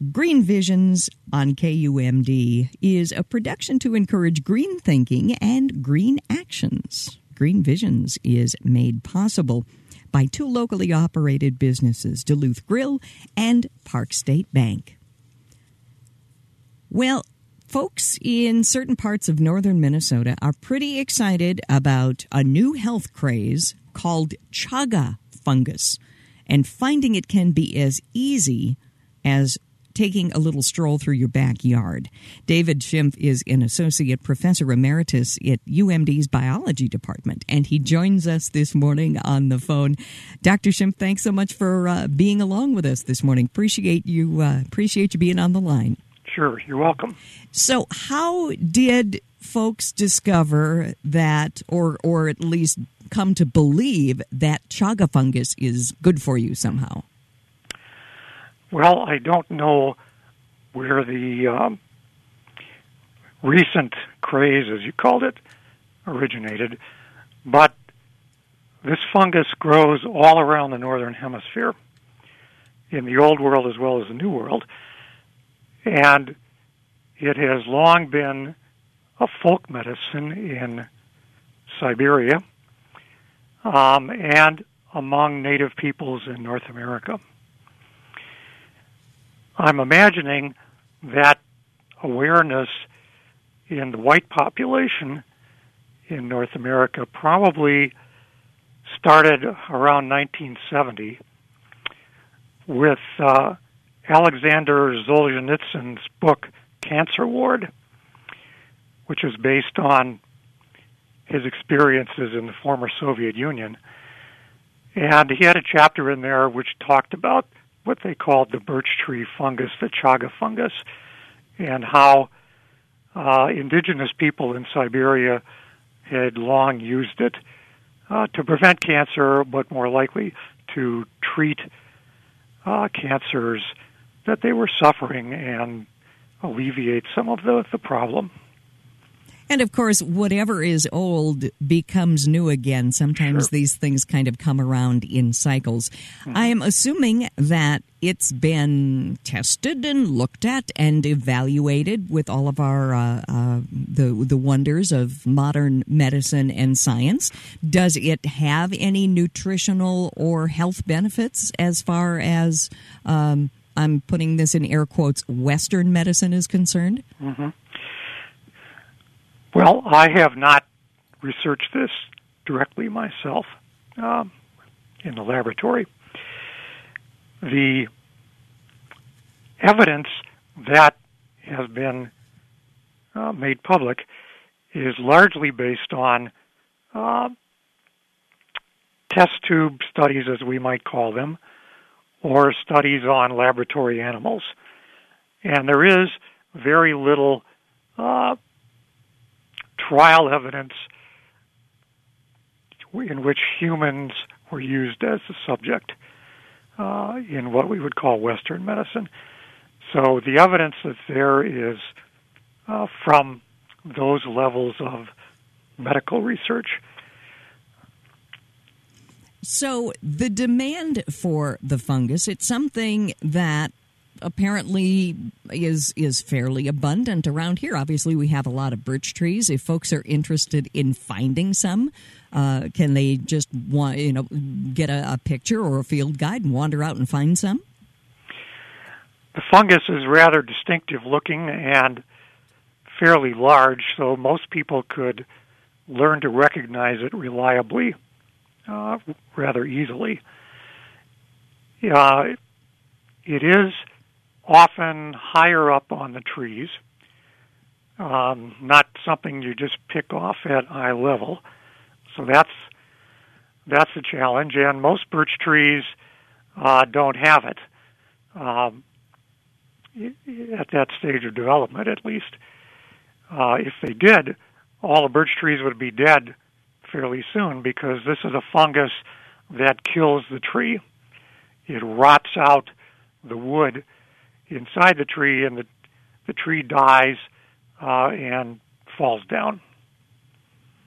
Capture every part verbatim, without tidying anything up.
Green Visions on K U M D is a production to encourage green thinking and green actions. Green Visions is made possible by two locally operated businesses, Duluth Grill and Park State Bank. Well, folks in certain parts of northern Minnesota are pretty excited about a new health craze called chaga fungus, and finding it can be as easy as taking a little stroll through your backyard. David Schimpf is an associate professor emeritus at U M D's biology department, and he joins us this morning on the phone. Doctor Schimpf, thanks so much for uh, being along with us this morning. Appreciate you. Uh, appreciate you being on the line. Sure, you're welcome. So, how did folks discover that, or or at least come to believe that chaga fungus is good for you somehow? Well, I don't know where the um, recent craze, as you called it, originated, but this fungus grows all around the northern hemisphere, in the old world as well as the new world, and it has long been a folk medicine in Siberia um, and among native peoples in North America. I'm imagining that awareness in the white population in North America probably started around nineteen seventy with uh, Alexander Solzhenitsyn's book, Cancer Ward, which is based on his experiences in the former Soviet Union. And he had a chapter in there which talked about what they called the birch tree fungus, the chaga fungus, and how uh, indigenous people in Siberia had long used it uh, to prevent cancer, but more likely to treat uh, cancers that they were suffering and alleviate some of the, the problem. And, of course, whatever is old becomes new again. Sometimes Sure. these things kind of come around in cycles. Mm-hmm. I am assuming that it's been tested and looked at and evaluated with all of our uh, uh, the the wonders of modern medicine and science. Does it have any nutritional or health benefits as far as, um, I'm putting this in air quotes, Western medicine is concerned? Mm-hmm. Well, I have not researched this directly myself um, in the laboratory. The evidence that has been uh, made public is largely based on uh, test tube studies, as we might call them, or studies on laboratory animals. And there is very little uh, trial evidence in which humans were used as the subject uh, in what we would call Western medicine. So the evidence that's there is uh, from those levels of medical research. So the demand for the fungus, it's something that apparently is is fairly abundant around here. Obviously, we have a lot of birch trees. If folks are interested in finding some, uh, can they just want you know get a, a picture or a field guide and wander out and find some? The fungus is rather distinctive looking and fairly large, so most people could learn to recognize it reliably, uh, rather easily. Uh, it is often higher up on the trees, um, not something you just pick off at eye level. So that's that's a challenge, and most birch trees uh, don't have it um, at that stage of development, at least. Uh, if they did, all the birch trees would be dead fairly soon because this is a fungus that kills the tree. It rots out the wood inside the tree, and the, the tree dies uh, and falls down.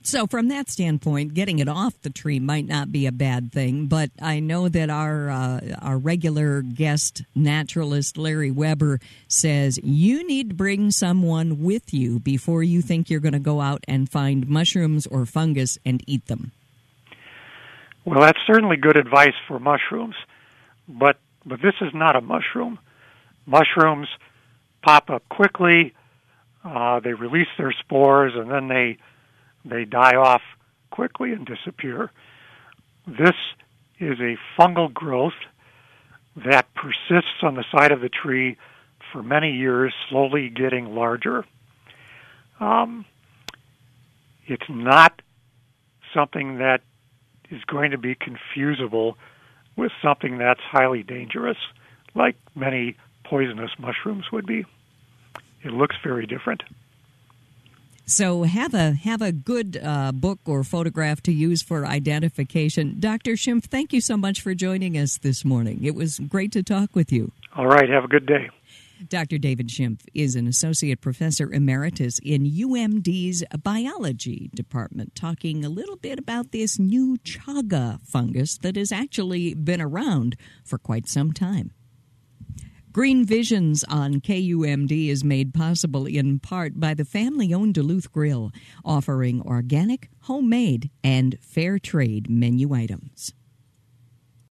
So from that standpoint, getting it off the tree might not be a bad thing, but I know that our uh, our regular guest naturalist, Larry Weber, says you need to bring someone with you before you think you're going to go out and find mushrooms or fungus and eat them. Well, that's certainly good advice for mushrooms, but but this is not a mushroom. Mushrooms pop up quickly, uh, they release their spores, and then they they die off quickly and disappear. This is a fungal growth that persists on the side of the tree for many years, slowly getting larger. Um, it's not something that is going to be confusable with something that's highly dangerous, like many poisonous mushrooms would be. It looks very different. So have a have a good uh, book or photograph to use for identification. Doctor Schimpf, thank you so much for joining us this morning. It was great to talk with you. All right, have a good day. Doctor David Schimpf is an associate professor emeritus in U M D's biology department, talking a little bit about this new chaga fungus that has actually been around for quite some time. Green Visions on K U M D is made possible in part by the family-owned Duluth Grill, offering organic, homemade, and fair trade menu items.